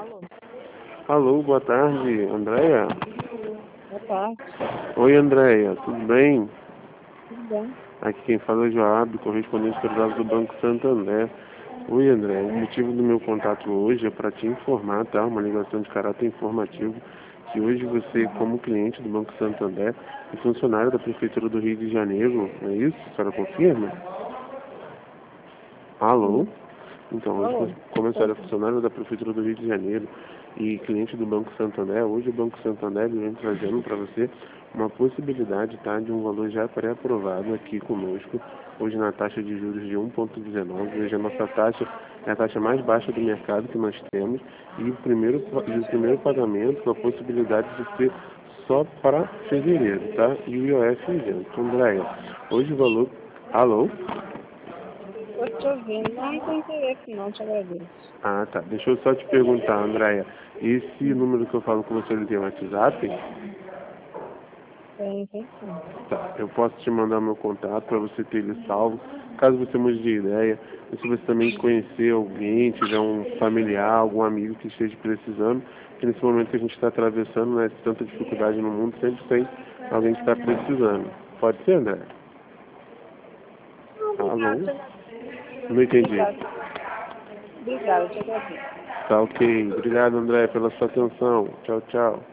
Alô, Alô, boa tarde, Andréia. boa tarde, Oi, Andréia, tudo bem? tudo bem? Aqui quem fala é o Joab, correspondente privado do Banco Santander. Oi, André, o motivo do meu contato hoje é para te informar, tá? Uma ligação de caráter informativo, que hoje você, como cliente do Banco Santander, é funcionário da Prefeitura do Rio de Janeiro, não é isso? A senhora confirma? Alô? Sim, Então, hoje, alô, como a estou senhora é aqui. funcionária da Prefeitura do Rio de Janeiro e cliente do Banco Santander, hoje o Banco Santander vem trazendo para você uma possibilidade, tá, de um valor já pré-aprovado aqui conosco, hoje na taxa de juros de 1,19. Hoje a nossa taxa é a taxa mais baixa do mercado que nós temos e o primeiro pagamento com a possibilidade de ser só para fevereiro, tá? E o IOF isento. Andréia, hoje o valor... Alô? Estou te ouvindo, mas não tem interesse não, te agradeço. Ah, tá. Deixa eu só te perguntar, Andréia. Esse número que eu falo com você, ele tem WhatsApp? Tem sim. Tá. Eu posso te mandar meu contato para você ter ele salvo. Caso você mude de ideia, e se você também conhecer alguém, tiver um familiar, algum amigo que esteja precisando, que nesse momento que a gente está atravessando, né, tanta dificuldade no mundo, sempre tem alguém que está precisando. Pode ser, André? Não, Alô? obrigado, te agradeço. Não entendi. Obrigado, obrigado, te agradeço. Tá ok. Obrigado, André, pela sua atenção. Tchau, tchau.